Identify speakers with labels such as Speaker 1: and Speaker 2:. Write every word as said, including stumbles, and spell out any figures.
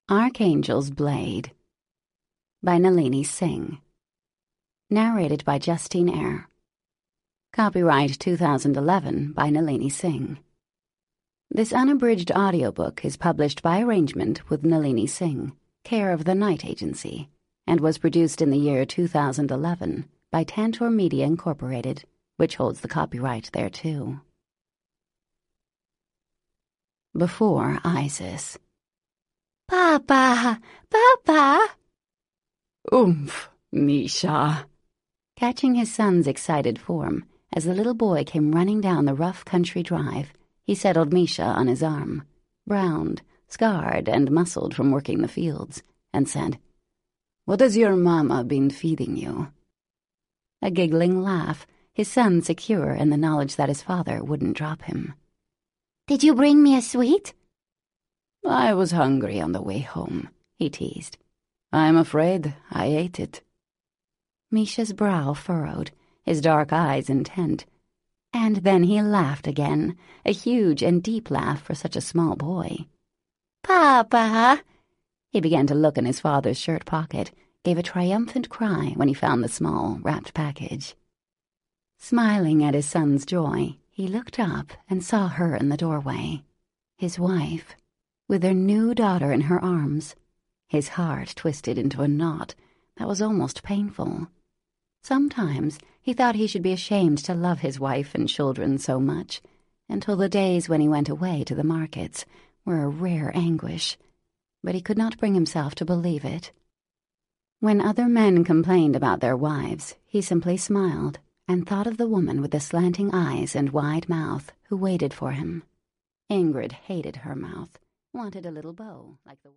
Speaker 1: Archangel's Blade by Nalini Singh. Narrated by Justine Eyre. Copyright two thousand eleven by Nalini Singh. This unabridged audiobook is published by arrangement with Nalini Singh, care of the Night Agency, and was produced in the year two thousand eleven by Tantor Media Incorporated, which holds the copyright thereto. Before Isis.
Speaker 2: Papa! Papa!
Speaker 1: Oomph, Misha! Catching his son's excited form, as the little boy came running down the rough country drive, he settled Misha on his arm, browned, scarred, and muscled from working the fields, and said, "What has your mama been feeding you?" A giggling laugh, his son secure in the knowledge that his father wouldn't drop him.
Speaker 2: Did you bring me a sweet?
Speaker 1: I was hungry on the way home, he teased. I'm afraid I ate it. Misha's brow furrowed, his dark eyes intent. And then he laughed again, a huge and deep laugh for such a small boy.
Speaker 2: Papa!
Speaker 1: He began to look in his father's shirt pocket, gave a triumphant cry when he found the small, wrapped package. Smiling at his son's joy, he looked up and saw her in the doorway, his wife, with their new daughter in her arms. His heart twisted into a knot that was almost painful. Sometimes he thought he should be ashamed to love his wife and children so much, until the days when he went away to the markets were a rare anguish, but he could not bring himself to believe it. When other men complained about their wives, he simply smiled and thought of the woman with the slanting eyes and wide mouth who waited for him. Ingrid hated her mouth, wanted a little bow like the